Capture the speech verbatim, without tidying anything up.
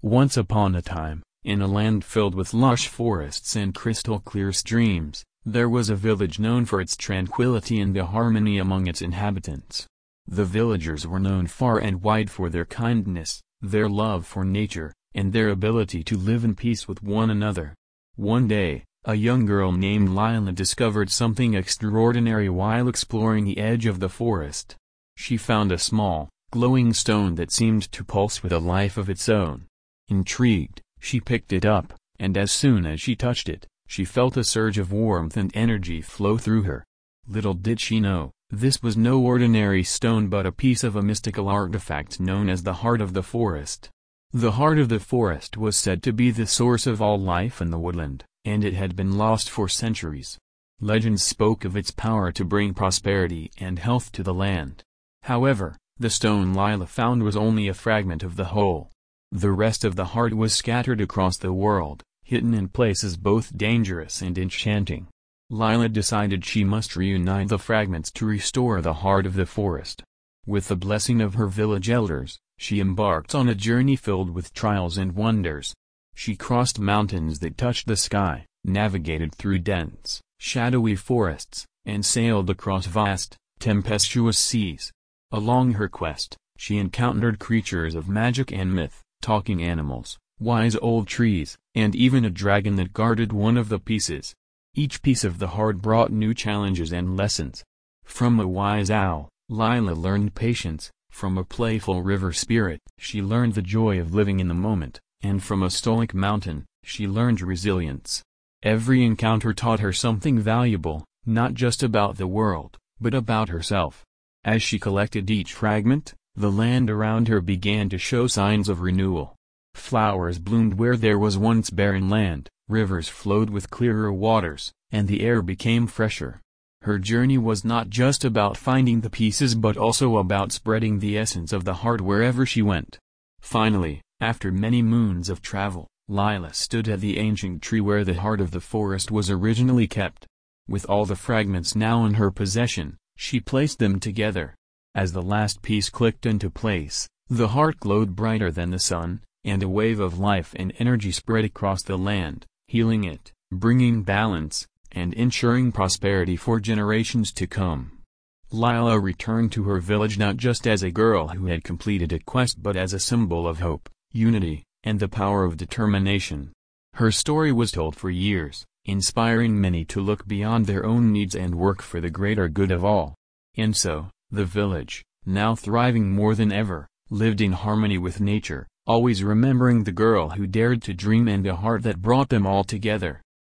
Once upon a time, in a land filled with lush forests and crystal-clear streams, there was a village known for its tranquility and the harmony among its inhabitants. The villagers were known far and wide for their kindness, their love for nature, and their ability to live in peace with one another. One day, a young girl named Lila discovered something extraordinary while exploring the edge of the forest. She found a small, glowing stone that seemed to pulse with a life of its own. Intrigued, she picked it up, and as soon as she touched it, she felt a surge of warmth and energy flow through her. Little did she know, this was no ordinary stone but a piece of a mystical artifact known as the Heart of the Forest. The Heart of the Forest was said to be the source of all life in the woodland, and it had been lost for centuries. Legends spoke of its power to bring prosperity and health to the land. However, the stone Lila found was only a fragment of the whole. The rest of the heart was scattered across the world, hidden in places both dangerous and enchanting. Lila decided she must reunite the fragments to restore the heart of the forest. With the blessing of her village elders, she embarked on a journey filled with trials and wonders. She crossed mountains that touched the sky, navigated through dense, shadowy forests, and sailed across vast, tempestuous seas. Along her quest, she encountered creatures of magic and myth, talking animals, wise old trees, and even a dragon that guarded one of the pieces. Each piece of the heart brought new challenges and lessons. From a wise owl, Lila learned patience, from a playful river spirit, she learned the joy of living in the moment, and from a stoic mountain, she learned resilience. Every encounter taught her something valuable, not just about the world, but about herself. As she collected each fragment, the land around her began to show signs of renewal. Flowers bloomed where there was once barren land, rivers flowed with clearer waters, and the air became fresher. Her journey was not just about finding the pieces but also about spreading the essence of the heart wherever she went. Finally, after many moons of travel, Lila stood at the ancient tree where the heart of the forest was originally kept. With all the fragments now in her possession, she placed them together. As the last piece clicked into place, the heart glowed brighter than the sun, and a wave of life and energy spread across the land, healing it, bringing balance, and ensuring prosperity for generations to come. Lila returned to her village not just as a girl who had completed a quest but as a symbol of hope, unity, and the power of determination. Her story was told for years, inspiring many to look beyond their own needs and work for the greater good of all. And so, the village, now thriving more than ever, lived in harmony with nature, always remembering the girl who dared to dream and a heart that brought them all together.